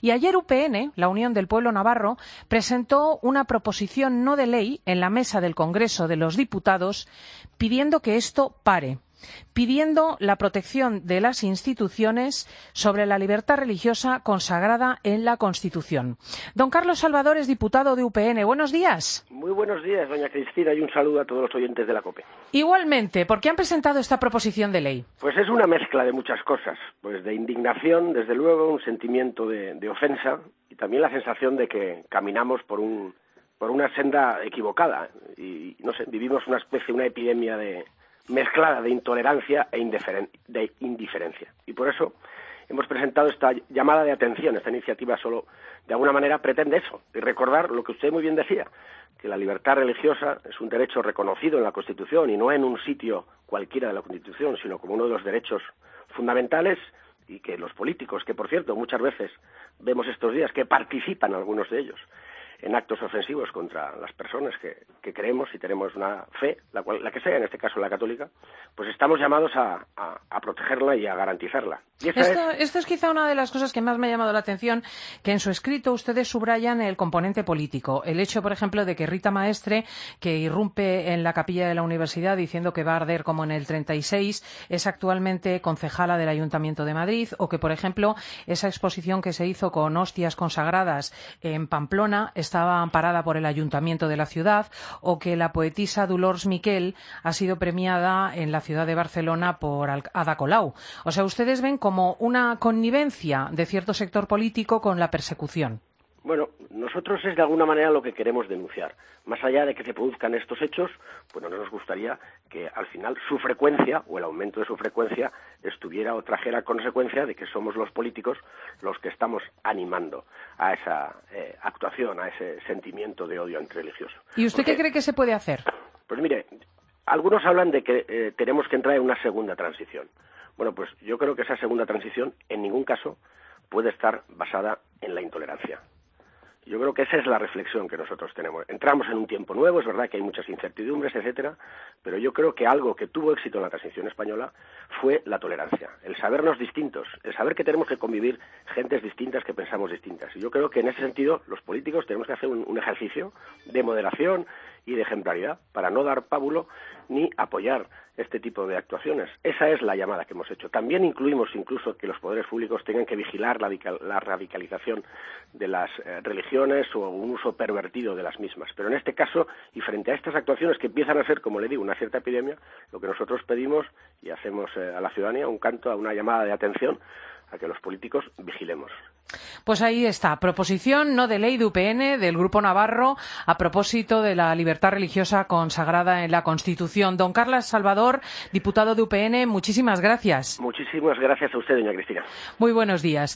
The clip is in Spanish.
Y ayer UPN, la Unión del Pueblo Navarro, presentó una proposición no de ley en la mesa del Congreso de los Diputados pidiendo que esto pare, pidiendo la protección de las instituciones sobre la libertad religiosa consagrada en la Constitución. Don Carlos Salvador es diputado de UPN. Buenos días. Muy buenos días, doña Cristina, y un saludo a todos los oyentes de la COPE. Igualmente, ¿por qué han presentado esta proposición de ley? Pues es una mezcla de muchas cosas, pues de indignación, desde luego, un sentimiento de ofensa y también la sensación de que caminamos por una senda equivocada y, no sé, vivimos una epidemia mezclada de intolerancia e de indiferencia. Y por eso hemos presentado esta llamada de atención. Esta iniciativa solo, de alguna manera, pretende eso, y recordar lo que usted muy bien decía, que la libertad religiosa es un derecho reconocido en la Constitución y no en un sitio cualquiera de la Constitución, sino como uno de los derechos fundamentales, y que los políticos, que por cierto muchas veces vemos estos días que participan algunos de ellos en actos ofensivos contra las personas que creemos y tenemos una fe, la que sea, en este caso la católica, pues estamos llamados a protegerla y a garantizarla. Y esto es quizá una de las cosas que más me ha llamado la atención, que en su escrito ustedes subrayan el componente político. El hecho, por ejemplo, de que Rita Maestre, que irrumpe en la capilla de la universidad diciendo que va a arder como en el 36, es actualmente concejala del Ayuntamiento de Madrid, o que, por ejemplo, esa exposición que se hizo con hostias consagradas en Pamplona estaba amparada por el Ayuntamiento de la ciudad, o que la poetisa Dolors Miquel ha sido premiada en la ciudad de Barcelona por Ada Colau. O sea, ustedes ven como una connivencia de cierto sector político con la persecución. Bueno, nosotros es de alguna manera lo que queremos denunciar. Más allá de que se produzcan estos hechos, pues no nos gustaría que al final su frecuencia o el aumento de su frecuencia estuviera o trajera consecuencia de que somos los políticos los que estamos animando a esa actuación, a ese sentimiento de odio antirreligioso. ¿Y usted qué cree que se puede hacer? Pues mire, algunos hablan de que tenemos que entrar en una segunda transición. Bueno, pues yo creo que esa segunda transición en ningún caso puede estar basada en la intolerancia. Yo creo que esa es la reflexión que nosotros tenemos. Entramos en un tiempo nuevo, es verdad que hay muchas incertidumbres, etcétera, pero yo creo que algo que tuvo éxito en la transición española fue la tolerancia, el sabernos distintos, el saber que tenemos que convivir gentes distintas que pensamos distintas. Y yo creo que en ese sentido los políticos tenemos que hacer un ejercicio de moderación y de ejemplaridad para no dar pábulo ni apoyar este tipo de actuaciones. Esa es la llamada que hemos hecho. También incluimos incluso que los poderes públicos tengan que vigilar la radicalización de las religiones o un uso pervertido de las mismas. Pero en este caso, y frente a estas actuaciones que empiezan a ser, como le digo, una cierta epidemia, lo que nosotros pedimos y hacemos a la ciudadanía un canto, a una llamada de atención a que los políticos vigilemos. Pues ahí está, proposición no de ley de UPN del Grupo Navarro a propósito de la libertad religiosa consagrada en la Constitución. Don Carlos Salvador, diputado de UPN, muchísimas gracias. Muchísimas gracias a usted, doña Cristina. Muy buenos días.